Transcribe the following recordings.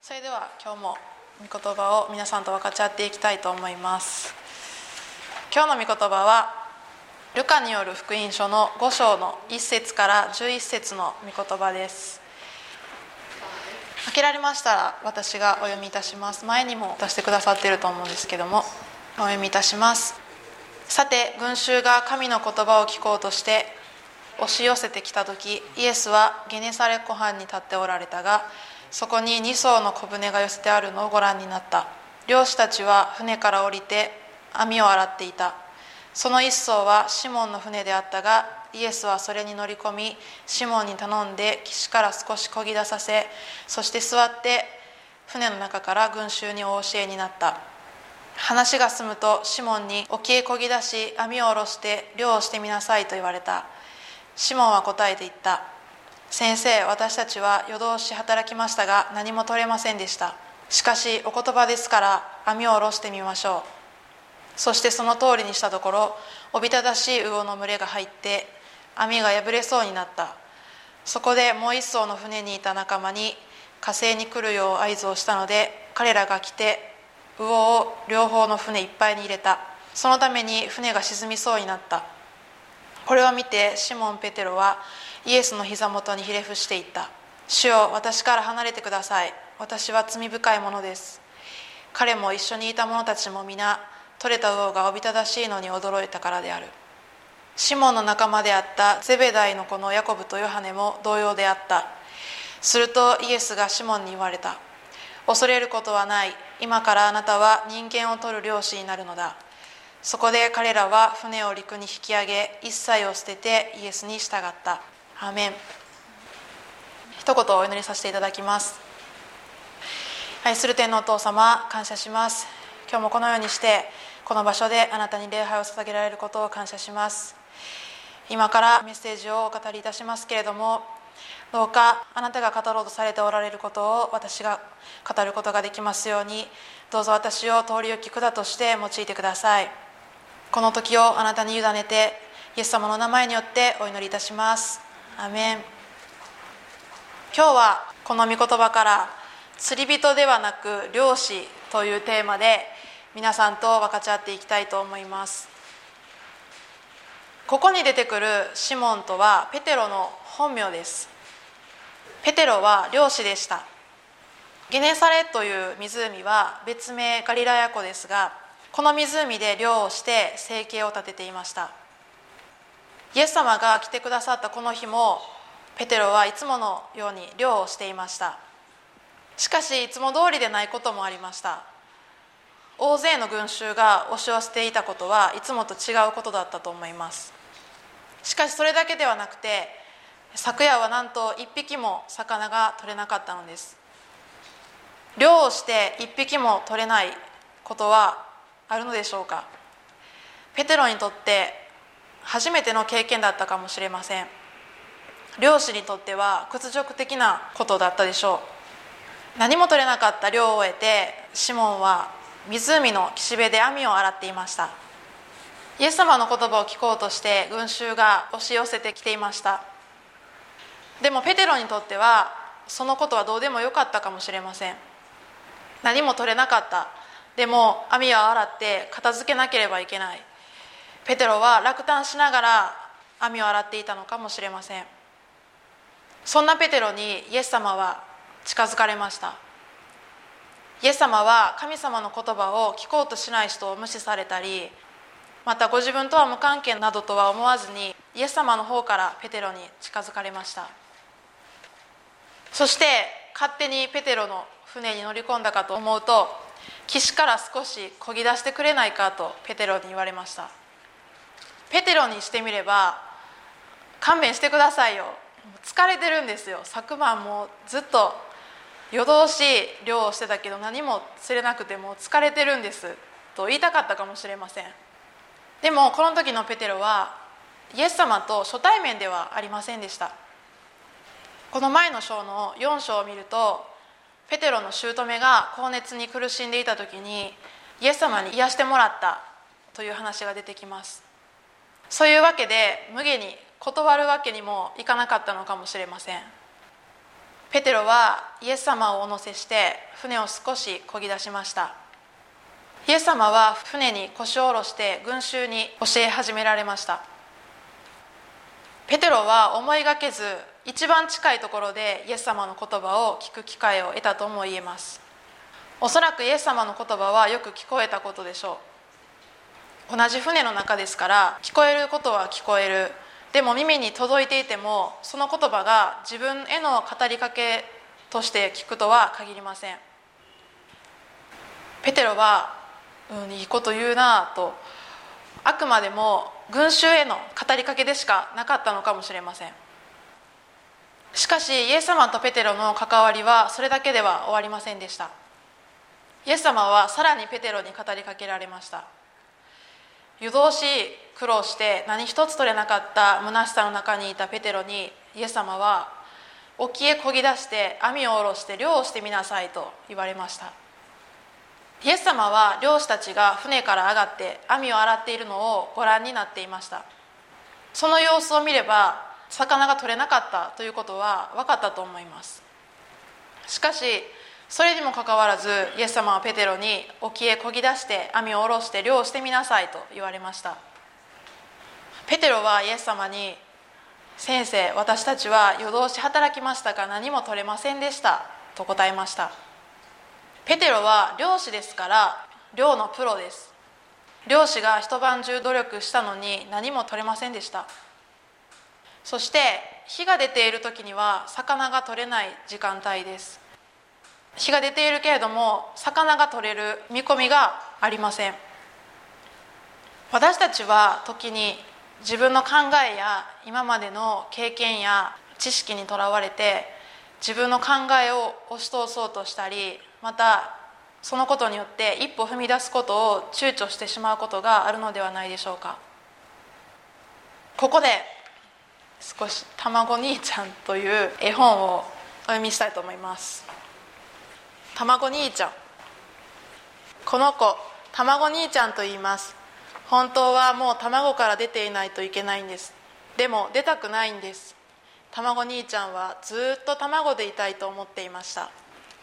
それでは今日も御言葉を皆さんと分かち合っていきたいと思います。今日の御言葉はルカによる福音書の5章の1節から11節の御言葉です。開けられましたら私がお読みいたします。前にも出してくださっていると思うんですけども、お読みいたします。さて、群衆が神の言葉を聞こうとして押し寄せてきたとき、イエスはゲネサレ湖畔に立っておられたが、そこに2艘の小舟が寄せてあるのをご覧になった。漁師たちは船から降りて網を洗っていた。その一艘はシモンの船であったが、イエスはそれに乗り込み、シモンに頼んで岸から少し漕ぎ出させ、そして座って船の中から群衆にお教えになった。話が済むとシモンに沖へ漕ぎ出し、網を下ろして漁をしてみなさいと言われた。シモンは答えて言った。先生、私たちは夜通し働きましたが何も取れませんでした。しかしお言葉ですから網を下ろしてみましょう。そしてその通りにしたところ、おびただしい魚の群れが入って網が破れそうになった。そこでもう一艘の船にいた仲間に河西に来るよう合図をしたので、彼らが来て魚を両方の船いっぱいに入れた。そのために船が沈みそうになった。これを見てシモン・ペテロはイエスの膝元にひれ伏していった。主よ、私から離れてください。私は罪深いものです。彼も一緒にいた者たちも皆、取れた魚がおびただしいのに驚いたからである。シモンの仲間であったゼベダイの子のヤコブとヨハネも同様であった。するとイエスがシモンに言われた。恐れることはない。今からあなたは人間を取る漁師になるのだ。そこで彼らは船を陸に引き上げ、一切を捨ててイエスに従った。アーメン。一言お祈りさせていただきます。愛する天のお父様、感謝します。今日もこのようにしてこの場所であなたに礼拝を捧げられることを感謝します。今からメッセージをお語りいたしますけれども、どうかあなたが語ろうとされておられることを私が語ることができますように、どうぞ私を通り行き管として用いてください。この時をあなたに委ねて、イエス様の名前によってお祈りいたします。アーメン。今日はこの御言葉から釣り人ではなく漁師というテーマで皆さんと分かち合っていきたいと思います。ここに出てくるシモンとはペテロの本名です。ペテロは漁師でした。ゲネサレという湖は別名ガリラヤ湖ですが、この湖で漁をして生計を立てていました。イエス様が来てくださったこの日もペテロはいつものように漁をしていました。しかしいつも通りでないこともありました。大勢の群衆が押し寄せていたことはいつもと違うことだったと思います。しかしそれだけではなくて、昨夜はなんと一匹も魚が取れなかったのです。漁をして一匹も取れないことはあるのでしょうか。ペテロにとって初めての経験だったかもしれません。漁師にとっては屈辱的なことだったでしょう。何も取れなかった漁を終えて、シモンは湖の岸辺で網を洗っていました。イエス様の言葉を聞こうとして群衆が押し寄せてきていました。でもペテロにとってはそのことはどうでもよかったかもしれません。何も取れなかった。でも網を洗って片付けなければいけない。ペテロは落胆しながら網を洗っていたのかもしれません。そんなペテロにイエス様は近づかれました。イエス様は神様の言葉を聞こうとしない人を無視されたり、またご自分とは無関係などとは思わずにイエス様の方からペテロに近づかれました。そして勝手にペテロの船に乗り込んだかと思うと、岸から少し漕ぎ出してくれないかとペテロに言われました。ペテロにしてみれば、勘弁してくださいよ、疲れてるんですよ。昨晩もずっと夜通し漁をしてたけど何も釣れなくてもう疲れてるんですと言いたかったかもしれません。でもこの時のペテロはイエス様と初対面ではありませんでした。この前の章の4章を見ると、ペテロの姑が高熱に苦しんでいた時にイエス様に癒してもらったという話が出てきます。そういうわけで無下に断るわけにもいかなかったのかもしれません。 ペテロはイエス様をお乗せして船を少し漕ぎ出しました。イエス様は船に腰を下ろして群衆に教え始められました。ペテロは思いがけず一番近いところでイエス様の言葉を聞く機会を得たとも言えます。おそらくイエス様の言葉はよく聞こえたことでしょう。同じ船の中ですから聞こえることは聞こえる。でも耳に届いていてもその言葉が自分への語りかけとして聞くとは限りません。ペテロは、いいこと言うなと、あくまでも群衆への語りかけでしかなかったのかもしれません。しかしイエス様とペテロの関わりはそれだけでは終わりませんでした。イエス様はさらにペテロに語りかけられました。夜通し苦労して何一つ取れなかった虚しさの中にいたペテロにイエス様は沖へ漕ぎ出して網を下ろして漁をしてみなさいと言われました。イエス様は漁師たちが船から上がって網を洗っているのをご覧になっていました。その様子を見れば魚が取れなかったということは分かったと思います。しかしそれにもかかわらずイエス様はペテロに沖へ漕ぎ出して網を下ろして漁をしてみなさいと言われました。ペテロはイエス様に、先生、私たちは夜通し働きましたが何も取れませんでしたと答えました。ペテロは漁師ですから漁のプロです。漁師が一晩中努力したのに何も取れませんでした。そして日が出ている時には魚が取れない時間帯です。日が出ているけれども魚が取れる見込みがありません。私たちは時に自分の考えや今までの経験や知識にとらわれて自分の考えを押し通そうとしたり、またそのことによって一歩踏み出すことを躊躇してしまうことがあるのではないでしょうか。ここで少し「たまご兄ちゃん」という絵本をお読みしたいと思います。たまご兄ちゃん。この子、たまご兄ちゃんと言います。本当はもう卵から出ていないといけないんです。でも出たくないんです。たまご兄ちゃんはずっと卵でいたいと思っていました。わ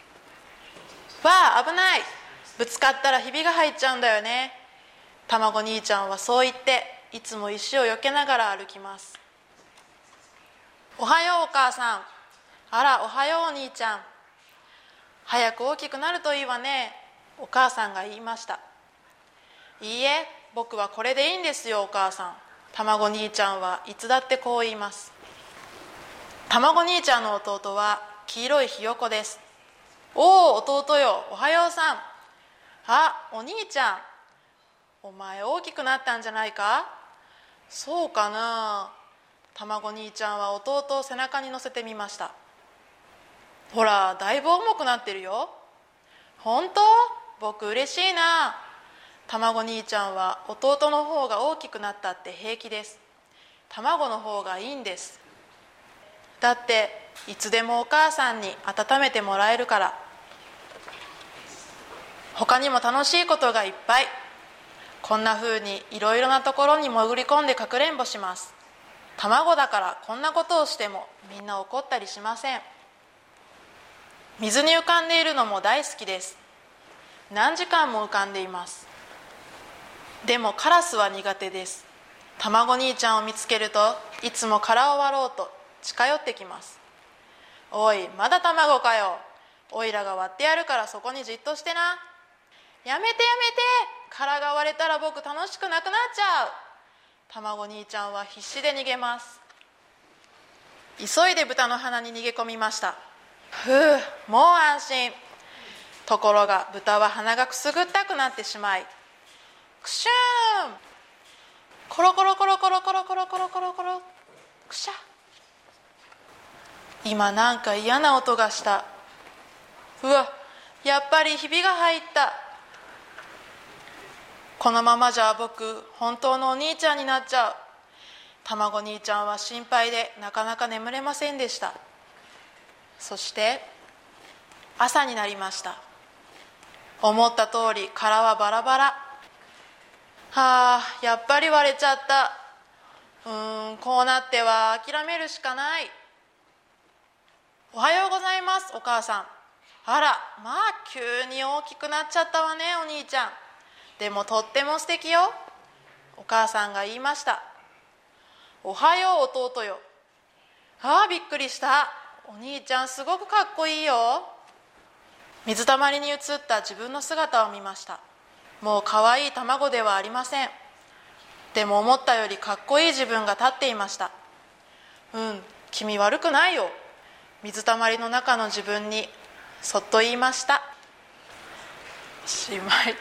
あ、危ない、ぶつかったらひびが入っちゃうんだよね。たまご兄ちゃんはそう言っていつも石を避けながら歩きます。おはようお母さん。あら、おはようお兄ちゃん。早く大きくなるといいわね。お母さんが言いました。いいえ、僕はこれでいいんですよお母さん。たまご兄ちゃんはいつだってこう言います。たまご兄ちゃんの弟は黄色いひよこです。おお、弟よ、おはようさん。あ、お兄ちゃん、お前大きくなったんじゃないか。そうかな。たまご兄ちゃんは弟を背中に乗せてみました。ほら、だいぶ重くなってるよ。本当？僕嬉しいな。たまご兄ちゃんは弟の方が大きくなったって平気です。卵の方がいいんです。だっていつでもお母さんに温めてもらえるから。他にも楽しいことがいっぱい。こんな風にいろいろなところに潜り込んでかくれんぼします。卵だからこんなことをしてもみんな怒ったりしません。水に浮かんでいるのも大好きです。何時間も浮かんでいます。でもカラスは苦手です。たまご兄ちゃんを見つけるといつも殻を割ろうと近寄ってきます。おい、まだ卵かよ。おいらが割ってやるからそこにじっとしてな。やめてやめて、殻が割れたら僕楽しくなくなっちゃう。たまご兄ちゃんは必死で逃げます。急いで豚の鼻に逃げ込みました。ふう、もう安心。ところが豚は鼻がくすぐったくなってしまい、くしゅーん、コロコロコロコロコロコロコロコロコロ、くしゃ。今なんか嫌な音がした。うわ、やっぱりひびが入った。このままじゃ僕本当のお兄ちゃんになっちゃう。たまご兄ちゃんは心配でなかなか眠れませんでした。そして朝になりました。思った通り殻はバラバラ。はあ、やっぱり割れちゃった。こうなっては諦めるしかない。 おはようございます、お母さん。あら、まあ急に大きくなっちゃったわね、お兄ちゃん。でもとっても素敵よ。お母さんが言いました。おはよう、弟よ。ああ、びっくりした。お兄ちゃんすごくかっこいいよ。水たまりに映った自分の姿を見ました。もうかわいい卵ではありません。でも思ったよりかっこいい自分が立っていました。君悪くないよ。水たまりの中の自分にそっと言いました。おしまい。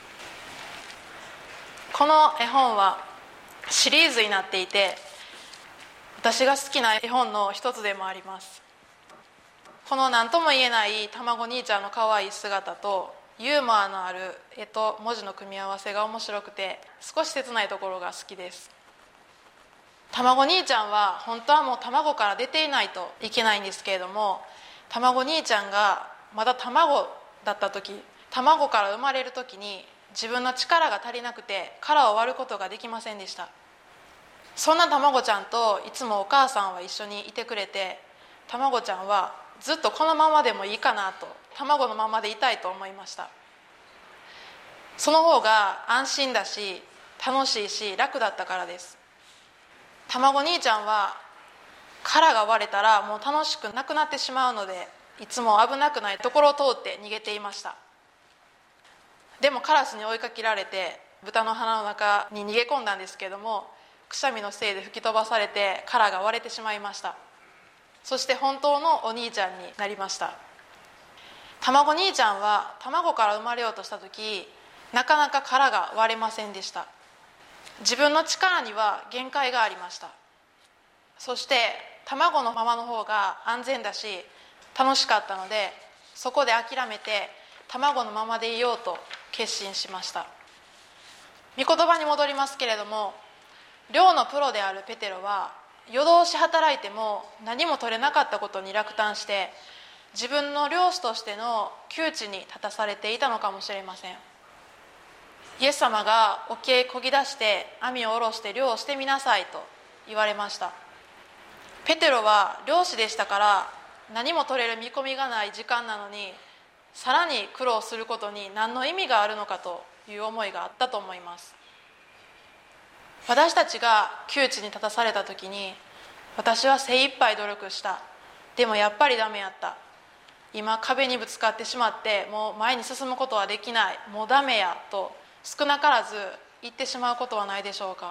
この絵本はシリーズになっていて、私が好きな絵本の一つでもあります。この何とも言えない卵兄ちゃんの可愛い姿とユーモアのある絵と文字の組み合わせが面白くて、少し切ないところが好きです。卵兄ちゃんは本当はもう卵から出ていないといけないんですけれども、卵兄ちゃんがまだ卵だった時、卵から生まれる時に自分の力が足りなくて殻を割ることができませんでした。そんな卵ちゃんといつもお母さんは一緒にいてくれて、卵ちゃんはずっとこのままでもいいかなと、卵のままでいたいと思いました。その方が安心だし楽しいし楽だったからです。卵兄ちゃんは殻が割れたらもう楽しくなくなってしまうので、いつも危なくないところを通って逃げていました。でもカラスに追いかけられて豚の鼻の中に逃げ込んだんですけれども、くしゃみのせいで吹き飛ばされて殻が割れてしまいました。そして本当のお兄ちゃんになりました。卵兄ちゃんは卵から生まれようとした時、なかなか殻が割れませんでした。自分の力には限界がありました。そして卵のままの方が安全だし楽しかったので、そこで諦めて卵のままでいようと決心しました。御言葉に戻りますけれども、漁のプロであるペテロは夜通し働いても何も取れなかったことに落胆して、自分の漁師としての窮地に立たされていたのかもしれません。イエス様が沖へ漕ぎ出して網を下ろして漁をしてみなさいと言われました。ペテロは漁師でしたから、何も取れる見込みがない時間なのにさらに苦労することに何の意味があるのかという思いがあったと思います。私たちが窮地に立たされた時に、私は精一杯努力した、でもやっぱりダメやった、今壁にぶつかってしまってもう前に進むことはできない、もうダメやと少なからず言ってしまうことはないでしょうか。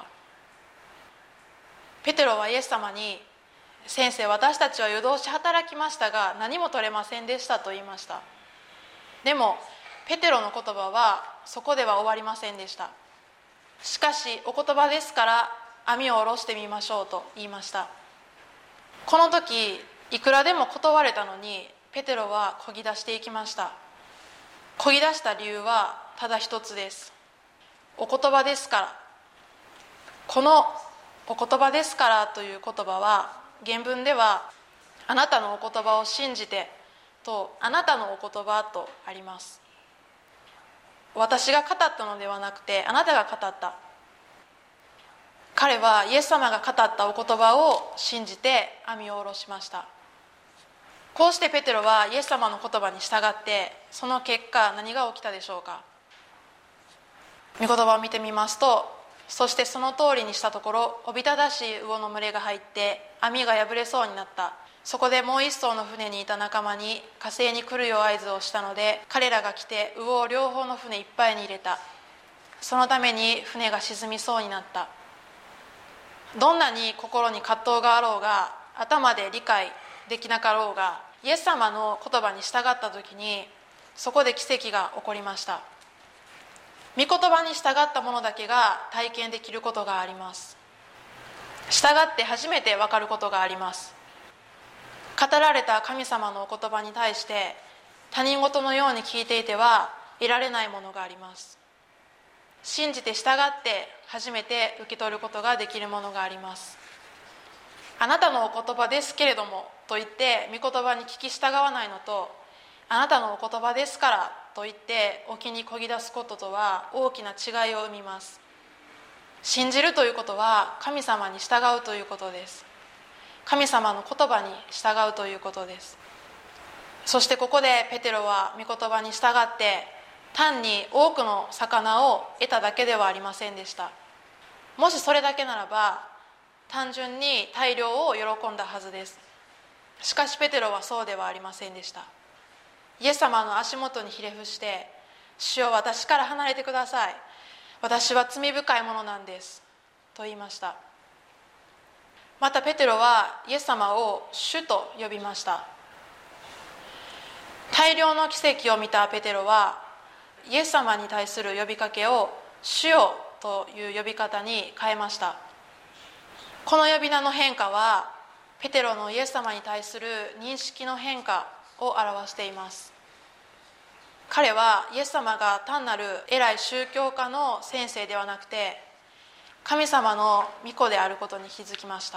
ペテロはイエス様に、先生、私たちは夜通し働きましたが何も取れませんでしたと言いました。でもペテロの言葉はそこでは終わりませんでした。しかしお言葉ですから網を下ろしてみましょうと言いました。この時いくらでも断れたのにペテロは漕ぎ出していきました。漕ぎ出した理由はただ一つです。お言葉ですから。このお言葉ですからという言葉は原文ではあなたのお言葉を信じてとあなたのお言葉とあります。私が語ったのではなくてあなたが語った。彼はイエス様が語ったお言葉を信じて網を下ろしました。こうしてペテロはイエス様の言葉に従って、その結果何が起きたでしょうか。御言葉を見てみますと、そしてその通りにしたところ、おびただしい魚の群れが入って網が破れそうになった。そこでもう一艘の船にいた仲間に火星に来るよう合図をしたので、彼らが来て魚を両方の船いっぱいに入れた。そのために船が沈みそうになった。どんなに心に葛藤があろうが、頭で理解できなかろうが、イエス様の言葉に従った時にそこで奇跡が起こりました。御言葉に従った者だけが体験できることがあります。従って初めて分かることがあります。語られた神様のお言葉に対して他人事のように聞いていては得られないものがあります。信じて従って初めて受け取ることができるものがあります。あなたのお言葉ですけれどもと言って御言葉に聞き従わないのと、あなたのお言葉ですからと言って沖に漕ぎ出すこととは大きな違いを生みます。信じるということは神様に従うということです。 神様の言葉に従うということです。そしてここでペテロは御言葉に従って単に多くの魚を得ただけではありませんでした。もしそれだけならば単純に大漁を喜んだはずです。しかしペテロはそうではありませんでした。イエス様の足元にひれ伏して、主よ、私から離れてください、私は罪深いものなんですと言いました。またペテロはイエス様を主と呼びました。大量の奇跡を見たペテロはイエス様に対する呼びかけを主よという呼び方に変えました。この呼び名の変化はペテロのイエス様に対する認識の変化を表しています。彼はイエス様が単なる偉い宗教家の先生ではなくて神様の御子であることに気づきました。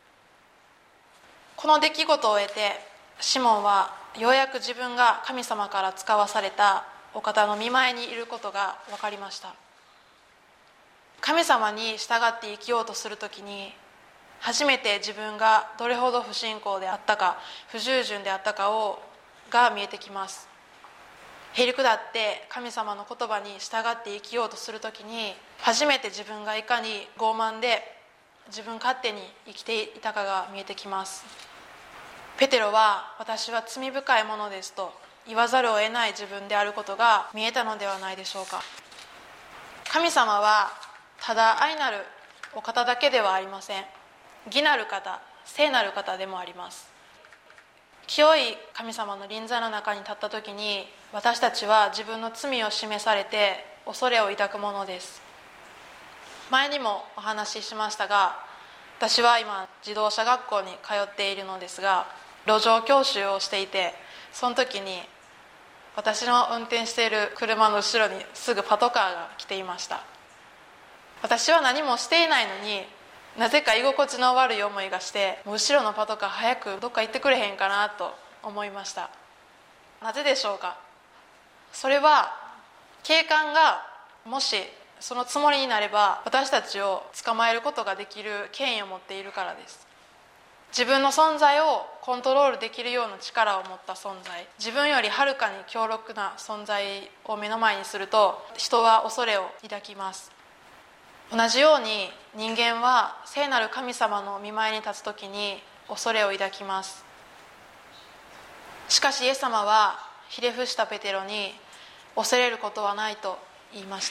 この出来事を得てシモンはようやく自分が神様から使わされたお方の御前にいることが分かりました。神様に従って生きようとするときに初めて自分がどれほど不信仰であったか不従順であったかが見えてきます。へりくだって神様の言葉に従って生きようとするときに初めて自分がいかに傲慢で自分勝手に生きていたかが見えてきます。ペテロは私は罪深いものですと言わざるを得ない自分であることが見えたのではないでしょうか。神様はただ愛なるお方だけではありません。義なる方、聖なる方でもあります。清い神様の臨在の中に立った時に私たちは自分の罪を示されて恐れを抱くものです。前にもお話ししましたが、私は今自動車学校に通っているのですが、路上教習をしていて、その時に私の運転している車の後ろにすぐパトカーが来ていました。私は何もしていないのになぜか居心地の悪い思いがして、もう後ろのパトカー早くどっか行ってくれへんかなと思いました。なぜでしょうか。それは警官がもしそのつもりになれば私たちを捕まえることができる権威を持っているからです。自分の存在をコントロールできるような力を持った存在、自分よりはるかに強力な存在を目の前にすると人は恐れを抱きます。同じように人間は聖なる神様の御前に立つときに恐れを抱きます。しかしイエス様はひれ伏したペテロに恐れることはないと言いました。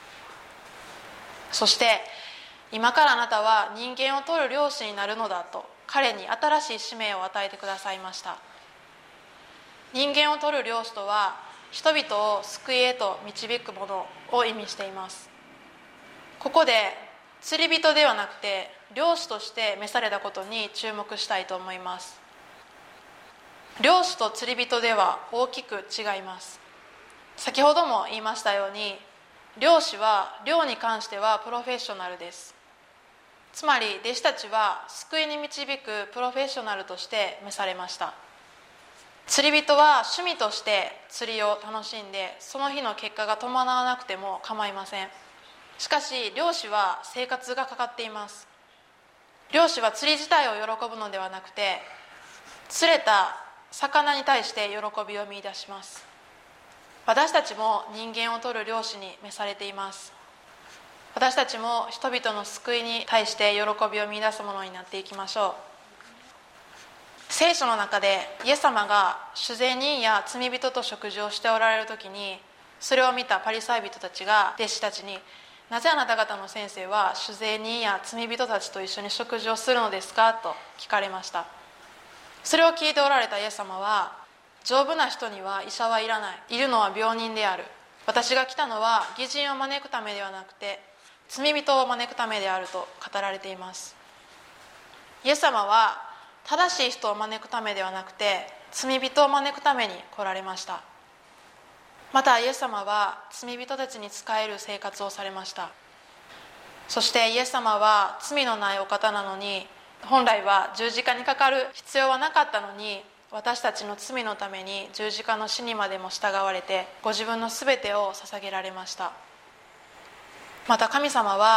そして今からあなたは人間を取る漁師になるのだと彼に新しい使命を与えてくださいました。人間を取る漁師とは人々を救いへと導くものを意味しています。ここで釣り人ではなくて漁師として召されたことに注目したいと思います。漁師と釣り人では大きく違います。先ほども言いましたように漁師は漁に関してはプロフェッショナルです。つまり弟子たちは救いに導くプロフェッショナルとして召されました。釣り人は趣味として釣りを楽しんでその日の結果が伴わなくても構いません。しかし漁師は生活がかかっています。漁師は釣り自体を喜ぶのではなくて釣れた魚に対して喜びを見出します。私たちも人間を取る漁師に召されています。私たちも人々の救いに対して喜びを見出すものになっていきましょう。聖書の中でイエス様が主税人や罪人と食事をしておられる時にそれを見たパリサイ人たちが弟子たちに、なぜあなた方の先生は主税人や罪人たちと一緒に食事をするのですかと聞かれました。それを聞いておられたイエス様は、丈夫な人には医者はいらない、いるのは病人である。私が来たのは義人を招くためではなくて罪人を招くためであると語られています。イエス様は正しい人を招くためではなくて罪人を招くために来られました。またイエス様は罪人たちに仕える生活をされました。そしてイエス様は罪のないお方なのに、本来は十字架にかかる必要はなかったのに私たちの罪のために十字架の死にまでも従われてご自分のすべてを捧げられました。また神様は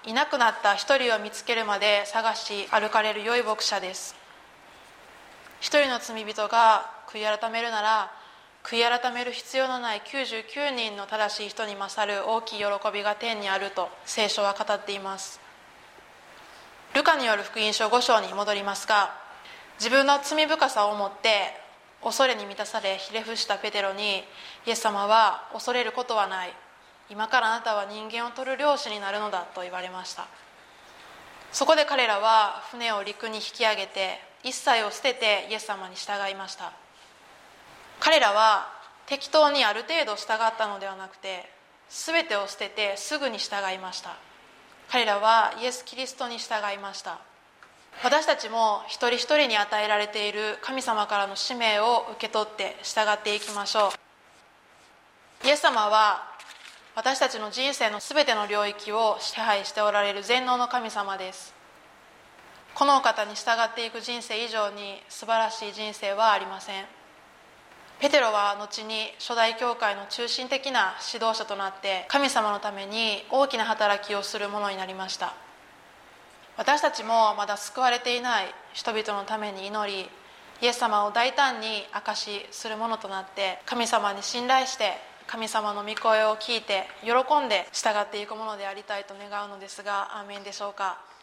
いなくなった一人を見つけるまで探し歩かれる良い牧者です。一人の罪人が悔い改めるなら、悔い改める必要のない99人の正しい人に勝る大きい喜びが天にあると聖書は語っています。ルカによる福音書5章に戻りますが、自分の罪深さを思って恐れに満たされひれ伏したペテロに、イエス様は恐れることはない、今からあなたは人間を取る漁師になるのだと言われました。そこで彼らは船を陸に引き上げて一切を捨ててイエス様に従いました。彼らは適当にある程度従ったのではなくて、全てを捨ててすぐに従いました。彼らはイエス・キリストに従いました。私たちも一人一人に与えられている神様からの使命を受け取って従っていきましょう。イエス様は私たちの人生の全ての領域を支配しておられる全能の神様です。このお方に従っていく人生以上に素晴らしい人生はありません。ペテロは後に初代教会の中心的な指導者となって神様のために大きな働きをするものになりました。私たちもまだ救われていない人々のために祈り、イエス様を大胆に証しするものとなって、神様に信頼して神様の御声を聞いて喜んで従っていくものでありたいと願うのですが、アーメンでしょうか。